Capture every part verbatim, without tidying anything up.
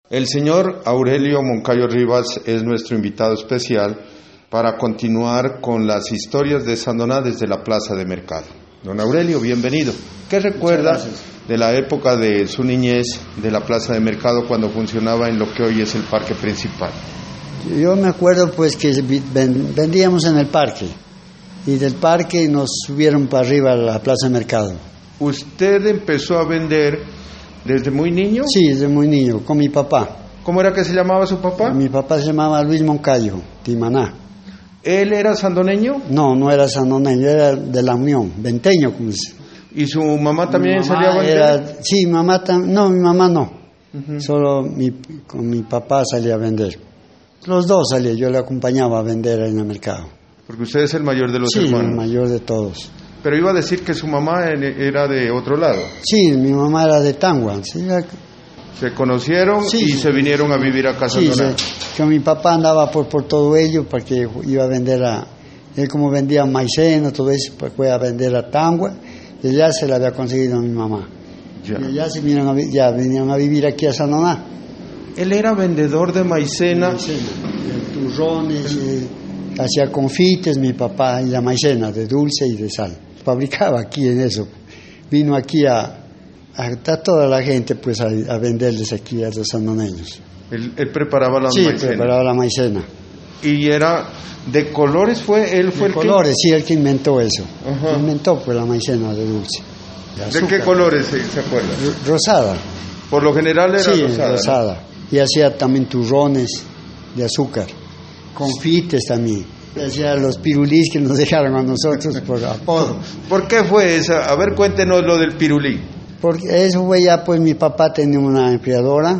El señor Aurelio Moncayo Rivas es nuestro invitado especial para continuar con las historias de Sandoná desde la plaza de mercado. Don Aurelio, bienvenido. ¿Qué recuerda de la época de su niñez de la plaza de mercado cuando funcionaba en lo que hoy es el parque principal? Yo me acuerdo pues que vendíamos en el parque y del parque nos subieron para arriba a la plaza de mercado. ¿Usted empezó a vender desde muy niño? Sí, desde muy niño, con mi papá. ¿Cómo era que se llamaba su papá? Mi papá se llamaba Luis Moncayo, Timaná. ¿Él era sandoneño? No, no era sandoneño, era de la Unión, venteño. Como dice. ¿Y su mamá también mi mamá salía a vender? Era, sí, mamá tam, no, mi mamá no. Uh-huh. Solo mi, con mi papá salía a vender. Los dos salían, yo le acompañaba a vender en el mercado. Porque usted es el mayor de los sí, hermanos. Sí, el mayor de todos. Pero iba a decir que su mamá era de otro lado. Sí, mi mamá era de Tangua. ¿Sí? Se conocieron sí, y sí. se vinieron a vivir a casa. Sí, sí, que mi papá andaba por, por todo ello para que iba a vender a... Él como vendía maicena, todo eso, pues fue a vender a Tangua y allá se la había conseguido a mi mamá. Ya. Y allá se vinieron a, ya vinieron a vivir aquí a Sandoná. Él era vendedor de maicena. maicena de turrones, eh, hacía confites mi papá y la maicena de dulce y de sal. Fabricaba aquí en eso. Vino aquí a... a toda la gente pues a, a venderles aquí a los sandoneños. Él, él preparaba la sí, maicena. Sí, preparaba la maicena. ¿Y era de colores? fue él fue de el colores, que... sí, el que inventó eso. Uh-huh. Inventó pues la maicena de dulce. ¿De, ¿De qué colores se, se acuerda? Rosada. Por lo general era sí, rosada. rosada. ¿No? Y hacía también turrones de azúcar, confites también. Hacía los pirulís que nos dejaron a nosotros por apodo. ¿Por qué fue esa? A ver, cuéntenos lo del pirulí. Porque eso fue ya, pues mi papá tenía una enfriadora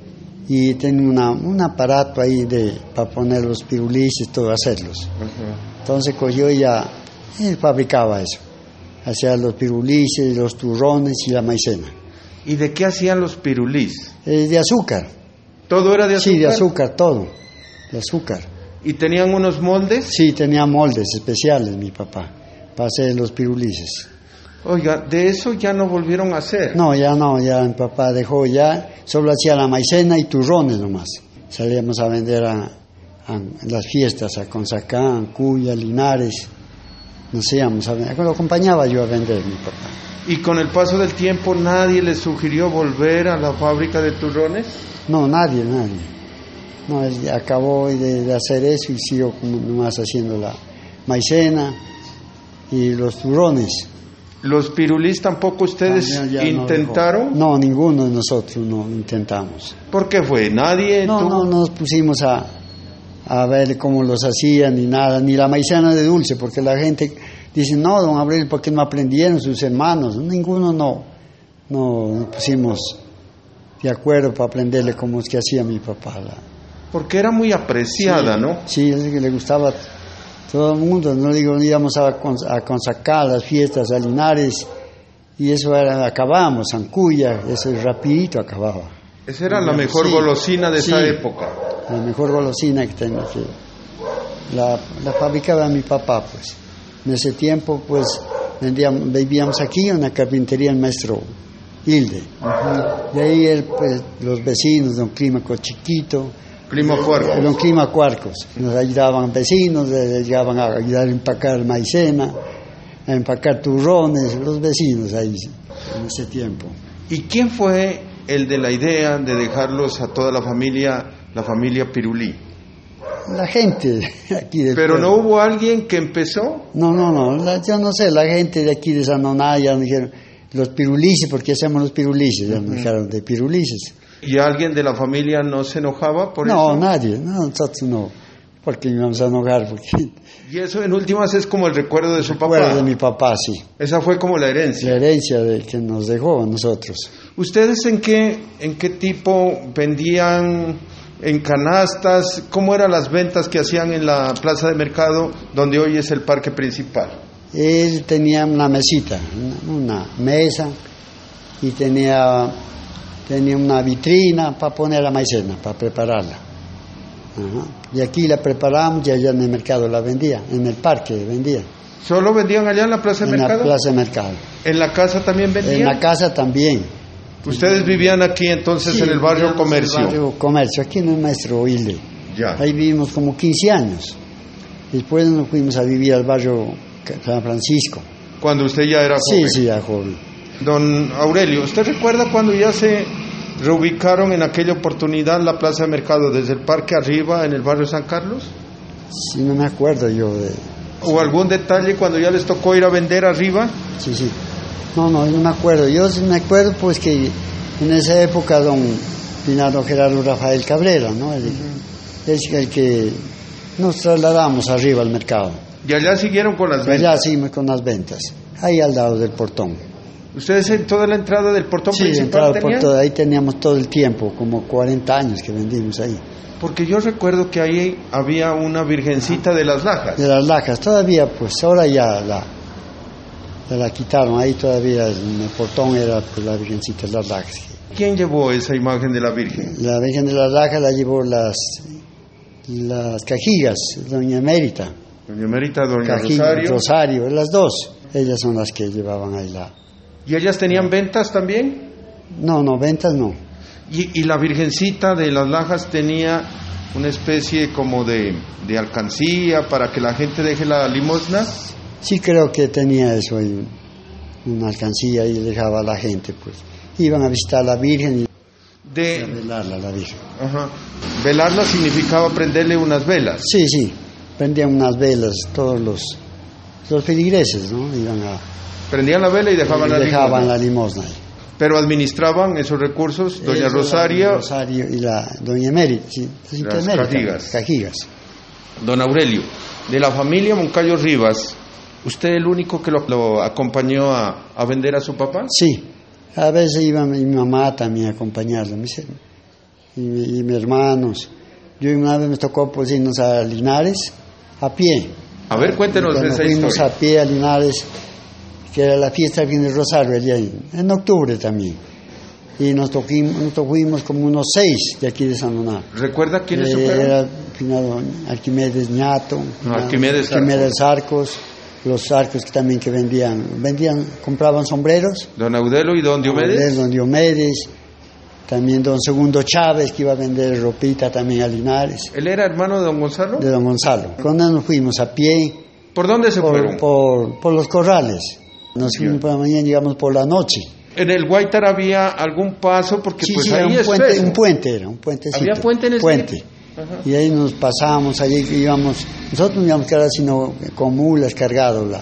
y tenía una, un aparato ahí de para poner los pirulises, todo, hacerlos. Uh-huh. Entonces cogió y ya, él fabricaba eso. Hacía los pirulises, los turrones y la maicena. ¿Y de qué hacían los pirulís? Eh, de azúcar. ¿Todo era de azúcar? Sí, de azúcar, todo, de azúcar. ¿Y tenían unos moldes? Sí, tenía moldes especiales mi papá para hacer los pirulises. Oiga, de eso ya no volvieron a hacer. No, ya no, ya mi papá dejó ya, solo hacía la maicena y turrones nomás. Salíamos a vender a, a, a las fiestas, a Consacán, Cuya, Linares, nos íbamos a vender, lo acompañaba yo a vender mi papá. ¿Y con el paso del tiempo nadie le sugirió volver a la fábrica de turrones? No, nadie, nadie. No, él acabó de, de hacer eso y siguió nomás haciendo la maicena y los turrones. ¿Los pirulís tampoco ustedes ah, ya, ya intentaron? No, no, ninguno de nosotros no intentamos. ¿Por qué fue? ¿Nadie? No, tuvo... no nos pusimos a, a ver cómo los hacían ni nada, ni la maicena de dulce, porque la gente dice, no, don Abril, ¿por qué no aprendieron sus hermanos? Ninguno no, no nos pusimos de acuerdo para aprenderle cómo es que hacía mi papá. La... Porque era muy apreciada, sí, ¿no? Sí, es que le gustaba todo el mundo, no digo, íbamos a, a Consacá, las fiestas, a Linares, y eso era, acabábamos, Sancuya, eso rapidito acababa. Esa era la mejor sí, golosina de sí, esa época. La mejor golosina que tenía, que la, la fabricaba mi papá, pues. En ese tiempo, pues, vendíamos, vivíamos aquí en la carpintería del maestro Hilde. Uh-huh. De ahí él, pues, los vecinos, don Clímaco Chiquito, Clima Cuarcos. Don Clima Cuarcos. Nos ayudaban vecinos, les llegaban a ayudar a empacar maicena, a empacar turrones, los vecinos ahí en ese tiempo. ¿Y quién fue el de la idea de dejarlos a toda la familia, la familia Pirulí? La gente aquí del ¿Pero pueblo. no hubo alguien que empezó? No, no, no, la, yo no sé, la gente de aquí de Sandoná ya nos dijeron, los pirulises, ¿por qué hacemos los pirulises? Ya nos dijeron de pirulises. ¿Y alguien de la familia no se enojaba por no, eso? No, nadie, no, nosotros no, porque íbamos a enojar. Porque... Y eso en últimas es como el recuerdo de su papá. El recuerdo de mi papá, sí. Esa fue como la herencia. La herencia de que nos dejó a nosotros. ¿Ustedes en qué, en qué tipo vendían en canastas? ¿Cómo eran las ventas que hacían en la plaza de mercado donde hoy es el parque principal? Él tenía una mesita, una mesa y tenía... Tenía una vitrina para poner la maicena, para prepararla. Ajá. Y aquí la preparábamos y allá en el mercado la vendía, en el parque vendía. ¿Solo vendían allá en la plaza de en mercado? En la plaza de mercado. ¿En la casa también vendían? En la casa también. ¿Ustedes vivían aquí entonces Sí, en el barrio vivíamos Comercio? En el barrio Comercio, aquí en el Maestro Hilde. Ya. Ahí vivimos como quince años. Después nos fuimos a vivir al barrio San Francisco. Cuando usted ya era joven. Sí, sí, ya joven. Don Aurelio, ¿usted recuerda cuando ya se reubicaron en aquella oportunidad la plaza de mercado desde el parque arriba en el barrio San Carlos? Sí, no me acuerdo yo de... ¿O algún detalle cuando ya les tocó ir a vender arriba? Sí, sí. No, no, no me acuerdo. Yo sí me acuerdo pues que en esa época don Pinado Gerardo Rafael Cabrera, ¿no? El, uh-huh. Es el que nos trasladamos arriba al mercado. ¿Y allá siguieron con las y ventas? Allá seguimos con las ventas, ahí al lado del portón. ¿Ustedes en toda la entrada del portón sí, principal tenían? Por todo, ahí teníamos todo el tiempo, como cuarenta años que vendimos ahí. Porque yo recuerdo que ahí había una virgencita de las Lajas. De las Lajas, todavía pues, ahora ya la, ya la quitaron, ahí todavía en el portón era pues, la virgencita de las Lajas. ¿Quién llevó esa imagen de la Virgen? La Virgen de las Lajas la llevó las, las Cajigas, doña Emérita. Doña Emérita, doña Cajigas, Rosario. Rosario, las dos, ellas son las que llevaban ahí la... ¿Y ellas tenían ventas también? No, no, ventas no. ¿Y, y la Virgencita de las Lajas tenía una especie como de, de alcancía para que la gente deje la limosna? Sí, creo que tenía eso, ahí, una alcancía y dejaba a la gente, pues. Iban a visitar a la Virgen y de... a velarla a la Virgen. Ajá. Velarla significaba prenderle unas velas. Sí, sí, prendían unas velas todos los, los feligreses, ¿no? Iban a... Prendían la vela y dejaban, y la, dejaban limosna. la limosna ahí. Pero administraban esos recursos doña Eso, Rosario, Rosario y la doña Emérita, sí, sí, las Emérita, Cajigas. Cajigas. Don Aurelio, de la familia Moncayo Rivas, ¿usted el único que lo, lo acompañó a, a vender a su papá? Sí, a veces iba mi mamá también a acompañarlo, mis, y, y mis hermanos. Yo una vez me tocó pues irnos a Linares a pie. A ver, cuéntenos Cuando esa fuimos historia. a pie a Linares, que era la fiesta del del Rosario allá en, en octubre también. Y nos, toquimos, nos fuimos como unos seis de aquí de San Donato. ¿Recuerda quiénes eh, fueron? Era finado Arquimedes Ñato, no, Arquimedes, Arquimedes Arcos, los arcos que también que vendían, vendían, compraban sombreros. Don Audelo y don Diomedes. Don Diomedes, también don Segundo Chávez, que iba a vender ropita también a Linares. ¿Él era hermano de don Gonzalo? De don Gonzalo. Con él nos fuimos a pie. ¿Por dónde se por, fueron? Por, por los corrales. Nos fuimos por la mañana, llegamos por la noche. ¿En el Guaytar había algún paso? Porque sí, pues sí, ahí era un es puente, feo. un puente era, un puentecito. ¿Había puente en ese puente? Y ahí nos pasábamos, allí íbamos, nosotros no íbamos cada sino con mulas cargados, la,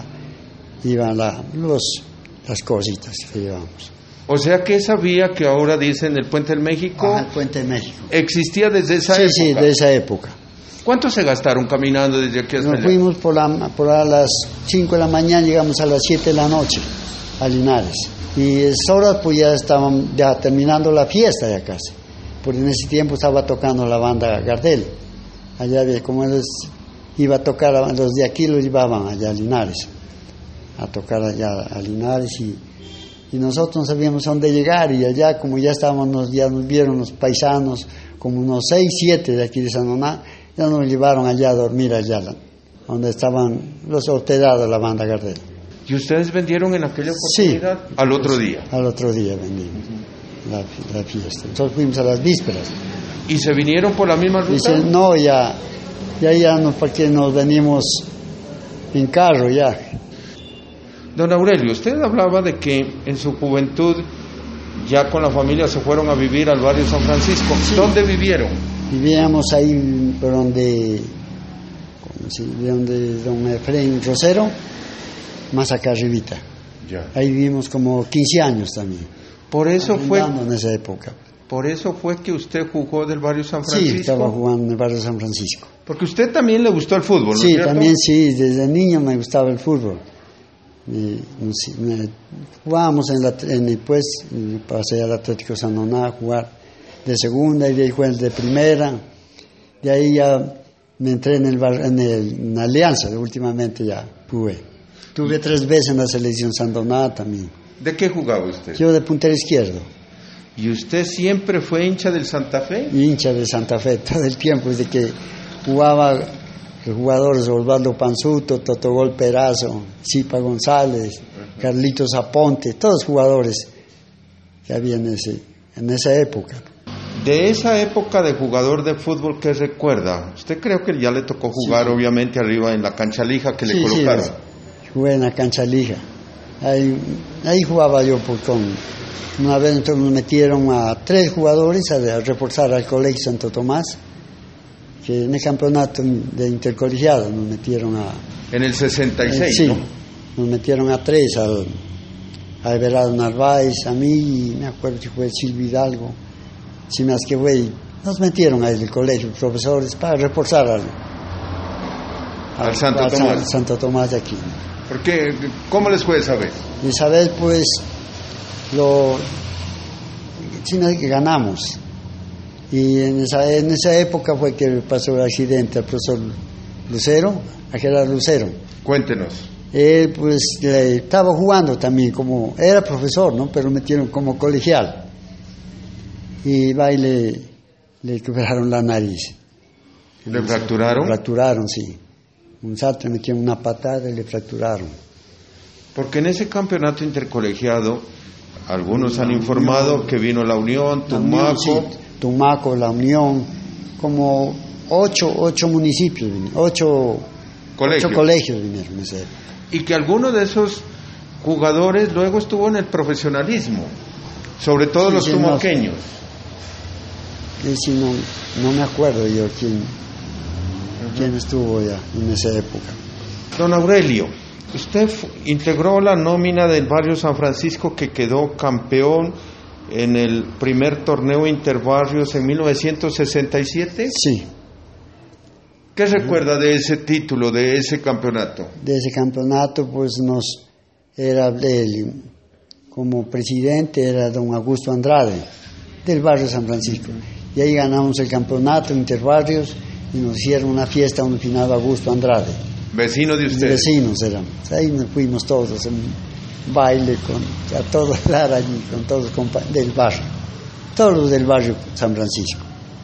iban la, los, las cositas que llevamos. O sea que esa vía que ahora dicen el Puente del México, Ajá, el Puente de México. existía desde esa sí, época. Sí, sí, de esa época. ¿Cuánto se gastaron caminando desde aquí hasta Nos allá? fuimos por, la, por a las cinco de la mañana, llegamos a las siete de la noche a Linares. Y a esas horas pues ya estaban ya terminando la fiesta ya casi. Porque en ese tiempo estaba tocando la banda Gardel. Allá de, como ellos iba a tocar, los de aquí los llevaban allá a Linares. A tocar allá a Linares y, y nosotros no sabíamos a dónde llegar. Y allá como ya estábamos, nos, ya nos vieron los paisanos, como unos seis, siete de aquí de San Donato, ya nos llevaron allá a dormir allá, donde estaban los hospedados la banda Gardel. ¿Y ustedes vendieron en aquella oportunidad? Sí. Al otro día. Al otro día vendimos uh-huh. la, la fiesta. Entonces fuimos a las vísperas. ¿Y se vinieron por la misma ruta? Dice, no, ya, ya, ya no, porque nos venimos en carro ya. Don Aurelio, usted hablaba de que en su juventud ya con la familia se fueron a vivir al barrio San Francisco. Sí. ¿Dónde vivieron? Vivíamos ahí por donde, si, de donde don Efraín Rosero, más acá arribita. Ya. Ahí vivimos como quince años también. Por eso fue en esa época. Por eso fue que usted jugó del barrio San Francisco. Sí, estaba jugando en el barrio San Francisco. Porque usted también le gustó el fútbol, ¿no? Sí, es cierto? También sí, desde niño me gustaba el fútbol. Y, me, jugábamos en la, en, pues, pasé al Atlético San Donato a jugar de segunda y de ahí jugué de primera. De ahí ya me entré en el, en el en Alianza, últimamente ya jugué. Tuve tres veces en la selección San Donato también. ¿De qué jugaba usted? Yo de puntero izquierdo. ¿Y usted siempre fue hincha del Santa Fe? Hincha de Santa Fe todo el tiempo, desde que jugaba los jugadores Osvaldo Panzuto, Totogol Perazo, Zipa González, uh-huh. Carlitos Aponte, todos jugadores que había en, ese, en esa época. De esa época de jugador de fútbol, ¿qué recuerda? Usted creo que ya le tocó jugar, sí, obviamente, arriba en la cancha lija que sí, le colocaron. Sí, jugué en la cancha lija. Ahí, ahí jugaba yo por con... Una vez entonces nos metieron a tres jugadores a, a reforzar al Colegio Santo Tomás, que en el campeonato de intercolegiado nos metieron a... En el sesenta y seis, eh, sí, ¿no? Nos metieron a tres, al, a Everardo Narváez, a mí, y me acuerdo que fue Silvio Hidalgo, si más que fue, nos metieron ahí del colegio, profesores, para reforzar al, al, al Santo al, Tomás. Al Santo Tomás de aquí. ¿Por qué? ¿Cómo les fue esa vez? Esa vez, pues, lo, sí, que ganamos. Y en esa, en esa época fue que pasó el accidente al profesor Lucero, a Gerardo Lucero. Cuéntenos. Él, pues, le, estaba jugando también, como, era profesor, ¿no? Pero metieron como colegial. Y va y le, le quebraron la nariz. ¿Le fracturaron? Le fracturaron, sí. Un salto, le metieron una patada y le fracturaron. Porque en ese campeonato intercolegiado, algunos han informado que vino la Unión, Tumaco. La Unión, sí, Tumaco, la Unión, como ocho, ocho municipios, ocho colegios, ocho colegios vinieron. Ese. Y que alguno de esos jugadores luego estuvo en el profesionalismo, sobre todo sí, los sí, tumaqueños. No, sí, no, no me acuerdo yo quién, uh-huh. quién estuvo ya en esa época. Don Aurelio, usted integró la nómina del barrio San Francisco que quedó campeón en el primer torneo interbarrios en mil novecientos sesenta y siete. Sí. ¿Qué recuerda de ese título, de ese campeonato? De ese campeonato, pues nos era el, como presidente era don Augusto Andrade del barrio San Francisco. Y ahí ganamos el campeonato interbarrios y nos hicieron una fiesta donde finaba Augusto Andrade. ¿Vecino de ustedes? Vecinos éramos. Ahí nos fuimos todos en baile con a todos dar allí con todos los del barrio, todos los del barrio San Francisco.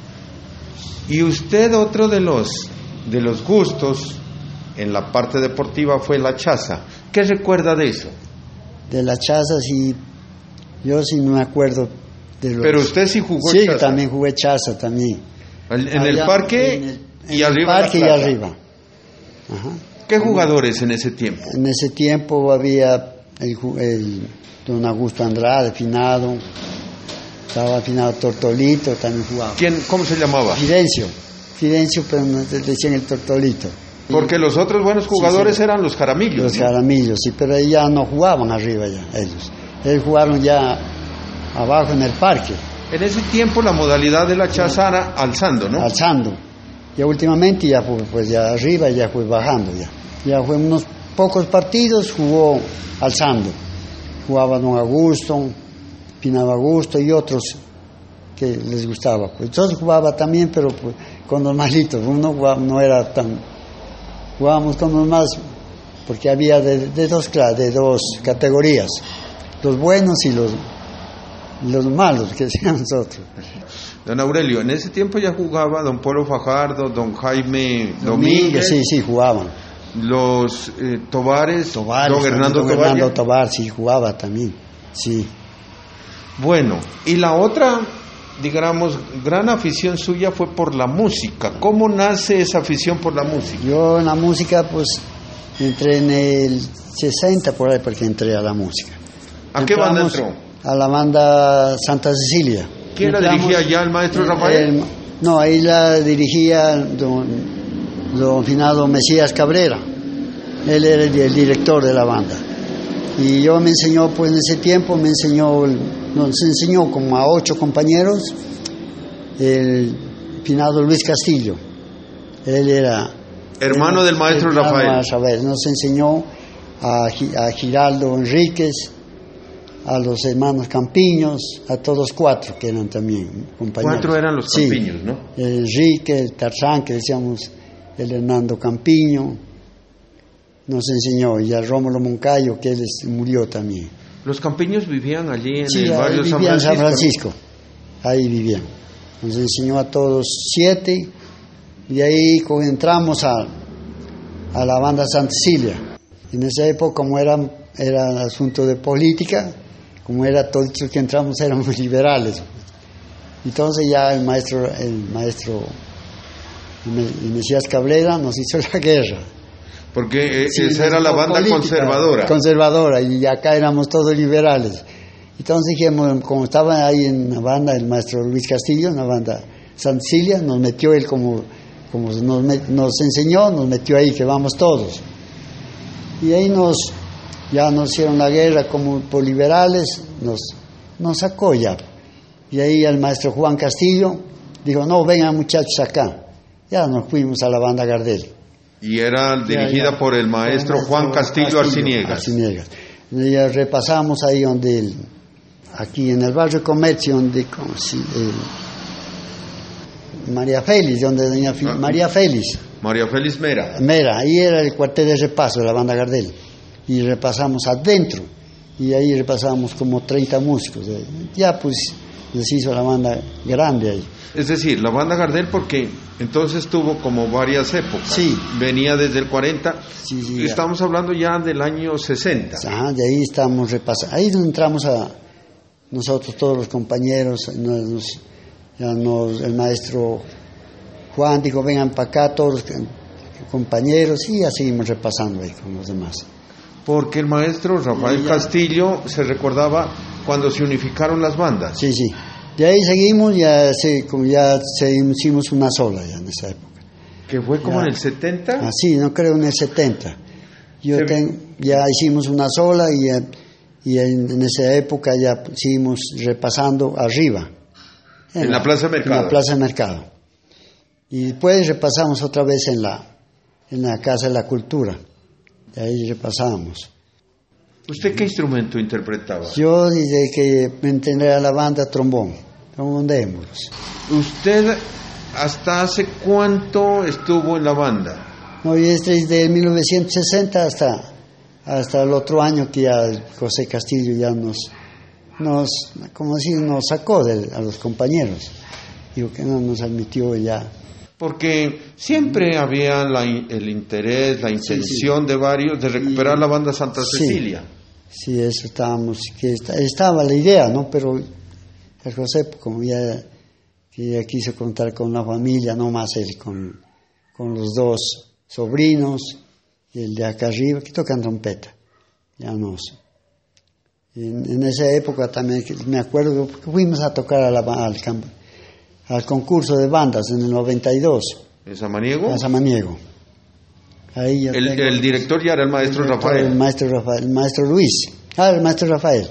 Y usted, otro de los de los gustos en la parte deportiva fue la chaza. ¿Qué recuerda de eso? De la chaza sí, yo sí no me acuerdo de los... Pero usted sí jugó sí, chaza. Sí, también jugué chaza también. En, en el parque en el, en y arriba. El parque y arriba. Ajá. ¿Qué jugadores en ese tiempo? En ese tiempo había el, el don Augusto Andrade, finado, estaba finado Tortolito, también jugaba. ¿Quién, cómo se llamaba? Fidencio, Fidencio, pero nos decían el Tortolito. Porque los otros buenos jugadores sí, sí. eran los Jaramillos. Los ¿no? Jaramillos, sí, pero ellos ya no jugaban arriba ya, ellos. Ellos jugaron ya abajo en el parque. En ese tiempo la modalidad de la chaza era alzando, ¿no? Alzando. Ya últimamente ya fue pues ya arriba, ya fue bajando ya. Ya fue unos pocos partidos, jugó alzando. Jugaba don Augusto, Pinaba Augusto y otros que les gustaba. Pues entonces jugaba también, pero pues, con los malitos. Uno jugaba, no era tan... Jugábamos con los más, porque había de, de, dos, de dos categorías. Los buenos y los, los malos, que decían nosotros. Don Aurelio, en ese tiempo ya jugaba don Polo Fajardo, don Jaime Domínguez. Domínguez sí, sí, jugaban. Los eh, Tobares, Tobares, don Hernando Tobar. Don Hernando Tobar, sí, jugaba también, sí. Bueno, y la otra, digamos, gran afición suya fue por la música. ¿Cómo nace esa afición por la música? Yo en la música, pues, entré en el sesenta por ahí, porque entré a la música. ¿A Entramos qué banda entró? A la banda Santa Cecilia. ¿Quién la dirigía ya, el maestro Rafael? El, no, ahí la dirigía don, don finado Mesías Cabrera. Él era el, el director de la banda. Y yo me enseñó, pues en ese tiempo me enseñó, nos enseñó como a ocho compañeros, el finado Luis Castillo. Él era... Hermano él, del maestro Rafael. Rafael. Nos enseñó a, a Giraldo Enríquez, a los hermanos Campiños, a todos cuatro que eran también compañeros. Cuatro eran los Campiños, sí, ¿no? El Enrique, el Tarzán, que decíamos, el Hernando Campiño, nos enseñó, y a Rómulo Moncayo, que él murió también. ¿Los Campiños vivían allí en sí, el barrio San Francisco? Sí, en San Francisco, ahí vivían. Nos enseñó a todos siete, y ahí entramos a, a la banda Santa Cecilia. En esa época, como era, era asunto de política, como era todos los que entramos éramos liberales. Entonces ya el maestro, el maestro el Mesías Cabrera nos hizo la guerra. Porque Sí, esa era la banda política, conservadora. Conservadora, y acá éramos todos liberales. Entonces dijimos, como estaba ahí en la banda el maestro Luis Castillo, en la banda Santa Cecilia, nos metió él como, como nos, met, nos enseñó, nos metió ahí, que vamos todos. Y ahí nos, ya nos hicieron la guerra como por liberales, nos, nos sacó ya. Y ahí el maestro Juan Castillo dijo, no, vengan muchachos acá. Ya nos fuimos a la banda Gardel. Y era dirigida ya, ya. por el maestro, el maestro Juan Castillo, Castillo Arciniegas. Arciniegas. Y ya repasamos ahí donde, el, aquí en el barrio Comercio, donde, como si, eh, María Félix, donde doña F- ah, María Félix. María Félix Mera. Mera, ahí era el cuartel de repaso de la banda Gardel. Y repasamos adentro. Y ahí repasamos como treinta músicos. Ya pues les hizo la banda grande ahí. Es decir, la banda Gardel, porque entonces tuvo como varias épocas. Sí. Venía desde el cuarenta. Sí, sí, estamos ya. hablando ya del año sesenta. Ajá, de ahí estamos repasando. Ahí entramos a nosotros, todos los compañeros. Nos, ya nos, el maestro Juan dijo, vengan para acá todos los compañeros. Y ya seguimos repasando ahí con los demás. Porque el maestro Rafael Castillo se recordaba cuando se unificaron las bandas. Sí, sí. De ahí seguimos, ya, se, como ya se hicimos una sola ya en esa época. ¿Que fue como ya, en el setenta? Ah, sí, no creo en el setenta. Yo se... ten, ya hicimos una sola y, y en, en esa época ya seguimos repasando arriba. En, en la, la Plaza Mercado. En la Plaza Mercado. Y después repasamos otra vez en la, en la Casa de la Cultura. De ahí repasamos. ¿Usted qué instrumento interpretaba? Yo desde que me entré a la banda, trombón, trombón de émulos. ¿Usted hasta hace cuánto estuvo en la banda? No, y es desde mil novecientos sesenta hasta, hasta el otro año que ya José Castillo ya nos, nos como decir, nos sacó de, a los compañeros. Digo que no nos admitió ya. Porque siempre había la, el interés, la intención sí, sí. de varios de recuperar y, la banda Santa Cecilia. Sí, sí, eso estábamos, que estaba la idea, ¿no? Pero el José, como ya, que ya quiso contar con la familia, no más él, con, con los dos sobrinos, y el de acá arriba, que tocan trompeta, ya no sé. En, en esa época también, me acuerdo, que fuimos a tocar a la, al campo. Al concurso de bandas en el noventa y dos. ¿En Samaniego? En Samaniego. Ahí el, el director ya era el maestro el Rafael. El maestro Rafael, el maestro Luis. Ah, el maestro Rafael.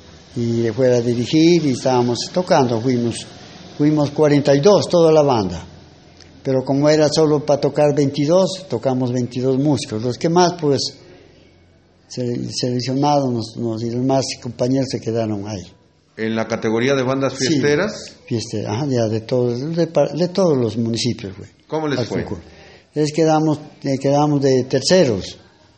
Y fue a dirigir y estábamos tocando, fuimos, fuimos cuarenta y dos, toda la banda. Pero como era solo para tocar veintidós, tocamos veintidós músicos. Los que más, pues, seleccionados, nos, nos, y los más compañeros se quedaron ahí. ¿En la categoría de bandas fiesteras? Sí, fieste, ajá, ya de todos, de, de todos los municipios, güey. ¿Cómo les fue? Les quedamos, eh, quedamos de terceros.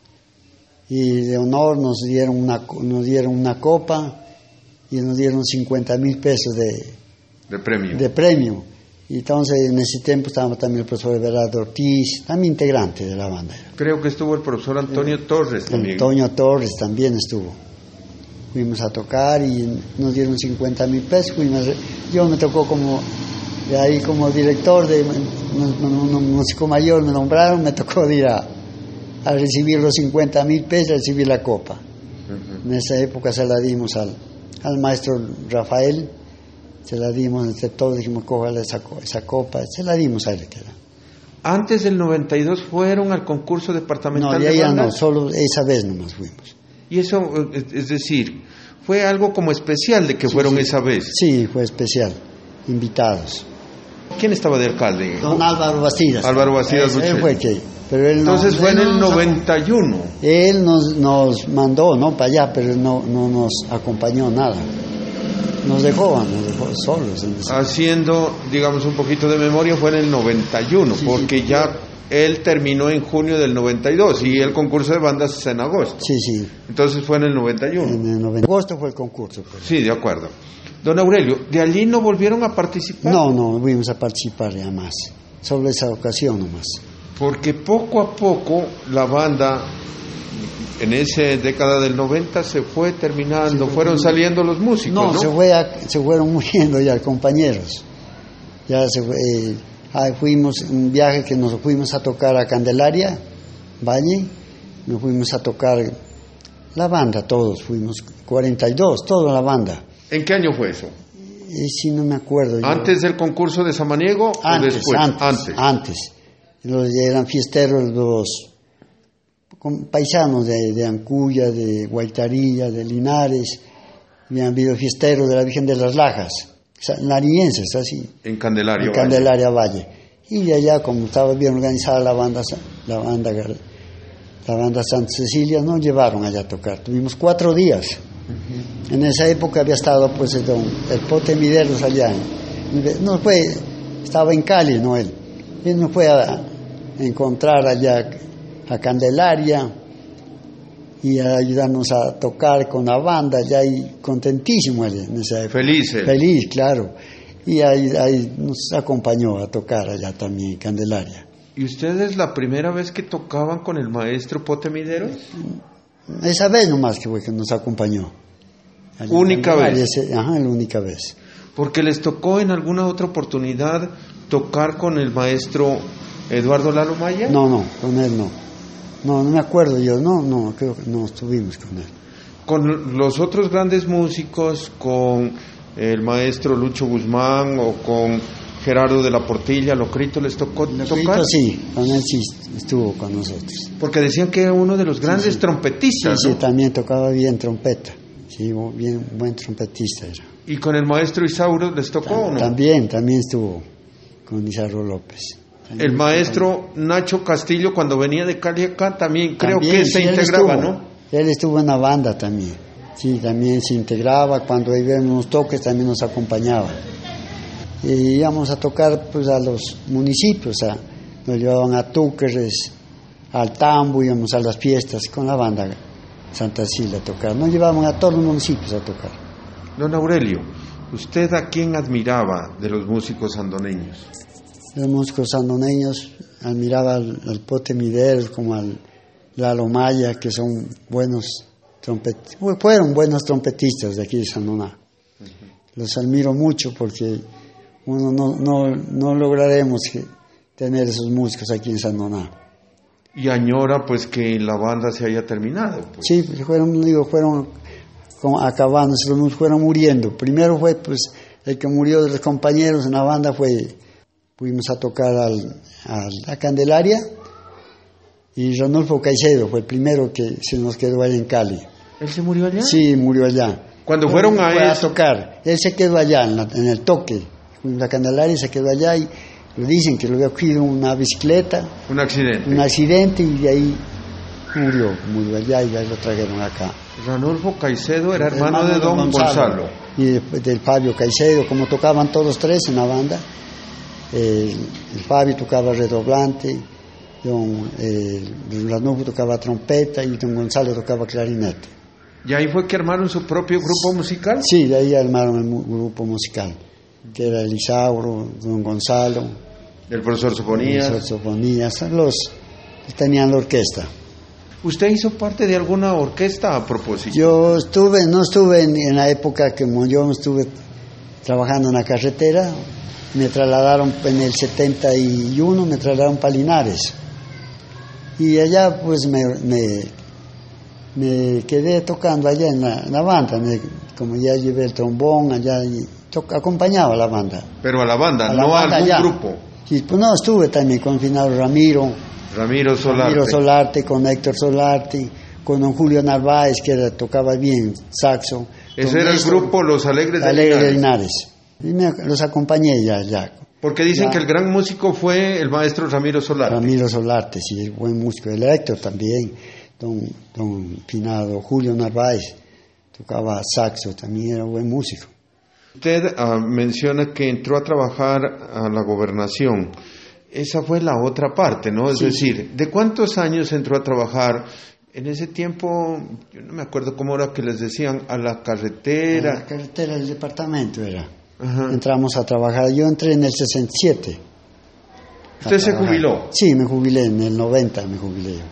Y de honor nos dieron una, nos dieron una copa y nos dieron cincuenta mil pesos de, de premio. De premio. Y entonces en ese tiempo estaba también el profesor Everardo Ortiz, también integrante de la banda. Creo que estuvo el profesor Antonio el, Torres también. Antonio Torres también estuvo. Fuimos a tocar y nos dieron cincuenta mil pesos. Fuimos, yo me tocó como, de ahí como director de un músico mayor, me nombraron, me tocó ir a, a recibir los cincuenta mil pesos, a recibir la copa. Uh-huh. En esa época se la dimos al, al maestro Rafael, se la dimos entre todos, dijimos, cójale esa, esa copa, se la dimos a él. ¿Antes del noventa y dos fueron al concurso departamental no, de ya bandas? No, solo esa vez nomás fuimos. Y eso, es decir, fue algo como especial de que sí, fueron sí. esa vez. Sí, fue especial, invitados. ¿Quién estaba de alcalde? Don Álvaro Bastidas. Álvaro Bastidas. Él, él fue que, pero él Entonces no, fue él en el no noventa y uno. Él nos, nos mandó, no para allá, pero no, no nos acompañó nada. Nos dejó, nos dejó solos. Haciendo, digamos, un poquito de memoria, fue en el noventa y uno, sí, porque sí, ya él terminó en junio del noventa y dos y el concurso de bandas es en agosto. Sí, sí. Entonces fue en el noventa y uno. En el noventa agosto fue el concurso. Pero... Sí, de acuerdo. Don Aurelio, ¿de allí no volvieron a participar? No, no, volvimos a participar ya más. Solo esa ocasión nomás. Porque poco a poco la banda en esa década del noventa se fue terminando, sí, fueron saliendo los músicos, ¿no? No, se, fue a, se fueron muriendo ya compañeros. Ya se fue, eh, ah, fuimos un viaje que nos fuimos a tocar a Candelaria, Valle, nos fuimos a tocar la banda, todos fuimos, cuarenta y dos, toda la banda. ¿En qué año fue eso? Eh, sí, no me acuerdo. ¿Antes yo. del concurso de Samaniego antes, o después? Antes, antes. Antes. Los, eran fiesteros los paisanos de, de Ancuya, de Guaitarilla, de Linares, habían habido fiesteros de la Virgen de las Lajas, narienses, así. En Candelaria, en Candelaria Valle. Valle. Y de allá, como estaba bien organizada la banda, la banda, la banda Santa Cecilia, nos llevaron allá a tocar. Tuvimos cuatro días. Uh-huh. En esa época había estado, pues, el, don, el Pote Mideros allá. No fue, estaba en Cali, no él. Él nos fue a encontrar allá a Candelaria y a ayudarnos a tocar con la banda allá, y contentísimo él en esa época. Feliz. Eh. Feliz, claro. Y ahí, ahí nos acompañó a tocar allá también en Candelaria. ¿Y ustedes la primera vez que tocaban con el maestro Pote Mideros? Esa vez nomás que fue que nos acompañó. ¿Única vez? Ese, ajá, la única vez. Porque les tocó en alguna otra oportunidad tocar con el maestro Eduardo Lalo Maya. No, no, con él no. No, no me acuerdo yo, no, no, creo que no estuvimos con él. Con los otros grandes músicos, con el maestro Lucho Guzmán o con Gerardo de la Portilla, Locrito, ¿les tocó Locrito, tocar? Sí, con él sí estuvo con nosotros. Porque decían que era uno de los grandes sí, sí. trompetistas, Sí, ¿no? sí, también tocaba bien trompeta, sí, bien, buen trompetista era. ¿Y con el maestro Isauro les tocó Tam, o no? También, también estuvo con Isauro López. También el maestro con... Nacho Castillo, cuando venía de Cali acá, también, también creo que sí, se integraba, estuvo, ¿no? Él estuvo en la banda también, sí, también se integraba, cuando íbamos unos toques también nos acompañaba. Y íbamos a tocar pues a los municipios, a, nos llevaban a Túqueres, al Tambo, íbamos a las fiestas con la banda Santa Cecilia a tocar, nos llevaban a todos los municipios a tocar. Don Aurelio, ¿usted a quién admiraba de los músicos sandoneños? Los músicos sandoneños admiraba al, al Pote Mideros, como al Lalo Maya, que son buenos trompetistas, fueron buenos trompetistas de aquí de Sandoná. Uh-huh. Los admiro mucho porque uno no, no, no lograremos tener esos músicos aquí en Sandoná. Y añora pues que la banda se haya terminado. Pues. Sí, fueron, digo, fueron acabándose, los músicos fueron muriendo. Primero fue pues el que murió de los compañeros en la banda, fue, fuimos a tocar al, a la Candelaria, y Ranulfo Caicedo fue el primero que se nos quedó allá en Cali. ¿Él se murió allá? Sí, murió allá. Cuando fueron a, fue a tocar, él se quedó allá en, la, en el toque. La Candelaria se quedó allá y lo dicen que lo había cogido una bicicleta. Un accidente. Un accidente y de ahí murió, murió allá y ya lo trajeron acá. Ranulfo Caicedo era hermano, hermano de don Gonzalo. Gonzalo. Y de, del Fabio Caicedo, como tocaban todos tres en la banda. Eh, el Fabio tocaba redoblante, don eh, Ranulfo tocaba trompeta y don Gonzalo tocaba clarinete. ¿Y ahí fue que armaron su propio grupo musical? Sí, de ahí armaron el grupo musical, que era el Isauro, don Gonzalo, el profesor Sofonías, el profesor Sofonías, los tenían la orquesta. ¿Usted hizo parte de alguna orquesta a propósito? Yo estuve, no estuve en, en la época que yo estuve trabajando en la carretera, me trasladaron en el setenta y uno, me trasladaron para Linares, y allá pues me, me, me quedé tocando allá en la, en la banda, me, como ya llevé el trombón allá y acompañaba a la banda. Pero a la banda, a la no banda a algún allá. Grupo. Sí, pues no, estuve también con Finado Ramiro. Ramiro Solarte. Ramiro Solarte, con Héctor Solarte, con don Julio Narváez, que era, tocaba bien saxo. Ese era Néstor, el grupo Los Alegres de Alegres Linares. de Linares. Y me, los acompañé ya, ya. Porque dicen ya. que el gran músico fue el maestro Ramiro Solarte. Ramiro Solarte, sí, el buen músico. El Héctor también, don, don Finado Julio Narváez, tocaba saxo, también era buen músico. Usted uh, menciona que entró a trabajar a la gobernación. Esa fue la otra parte, ¿no? Es sí, decir, sí. ¿de cuántos años entró a trabajar? En ese tiempo, yo no me acuerdo cómo era que les decían, a la carretera. A la carretera del departamento era. Ajá. Entramos a trabajar. Yo entré en el sesenta y siete. ¿Usted se jubiló? Sí, me jubilé, en el noventa me jubilé.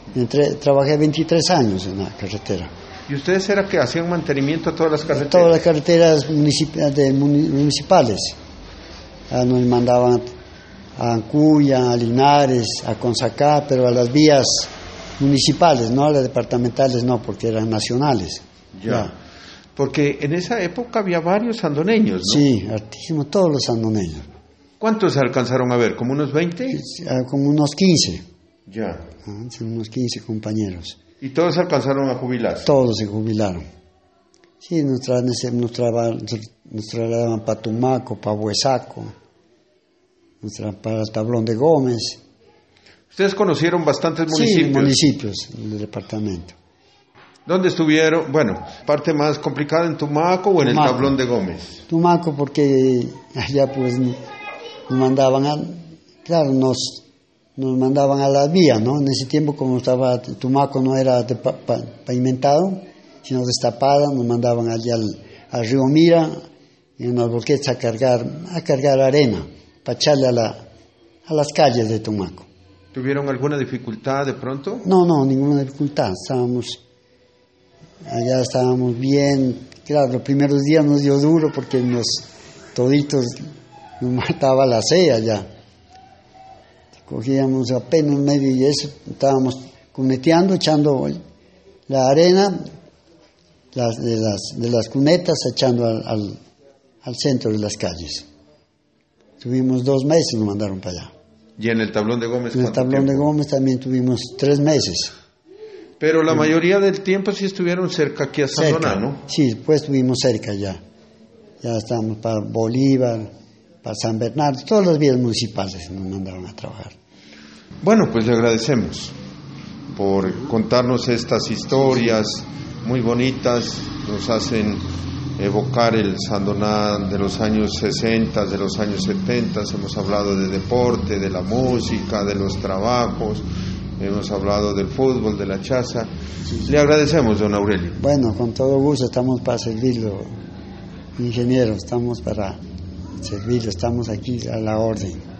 Entré, trabajé veintitrés años en la carretera. ¿Y ustedes era que hacían mantenimiento a todas las carreteras? Todas las carreteras municip- de municipales. Ah, nos mandaban a Ancuya, a Linares, a Consacá, pero a las vías municipales, no a las departamentales, no, porque eran nacionales. Ya. Ya. Porque en esa época había varios sandoneños, ¿no? Sí, hartísimo, todos los sandoneños. ¿Cuántos se alcanzaron a ver? ¿Como unos veinte? Ah, como unos quince. Ya. Ah, son unos quince compañeros. ¿Y todos alcanzaron a jubilarse? Todos se jubilaron. Sí, nos, tra- nos, traba- nos trasladaban para Tumaco, para Huesaco, nos tra- para el Tablón de Gómez. Ustedes conocieron bastantes municipios. Sí, municipios del departamento. ¿Dónde estuvieron? Bueno, parte más complicada en Tumaco o en Tumaco. el Tablón de Gómez. Tumaco porque allá pues nos mandaban a, claro, nos, nos mandaban a la vía, ¿no? En ese tiempo como estaba, Tumaco no era de pa, pa, pavimentado, sino destapada, nos mandaban allá al, al río Mira, en unas volquetas a cargar, a cargar arena, para echarle a, la, a las calles de Tumaco. ¿Tuvieron alguna dificultad de pronto? No, no, ninguna dificultad, estábamos, allá estábamos bien, claro, los primeros días nos dio duro porque nos toditos nos mataba la sed allá. Cogíamos apenas medio y eso, estábamos cuneteando, echando la arena las, de, las, de las cunetas, echando al, al, al centro de las calles. Tuvimos dos meses y nos mandaron para allá. ¿Y en el Tablón de Gómez? En el Tablón tiempo? de Gómez también tuvimos tres meses. Pero la mayoría del tiempo sí estuvieron cerca aquí a Sandoná, Cerca. ¿no? Sí, pues estuvimos cerca ya. Ya estábamos para Bolívar, para San Bernardo, todas las vías municipales nos mandaron a trabajar. Bueno, pues le agradecemos por contarnos estas historias muy bonitas, nos hacen evocar el Sandoná de los años sesenta, de los años setenta, hemos hablado de deporte, de la música, de los trabajos, hemos hablado del fútbol, de la chaza. Le agradecemos, don Aurelio. Bueno, con todo gusto, estamos para servirlo, ingeniero, estamos para servirlo, estamos aquí a la orden.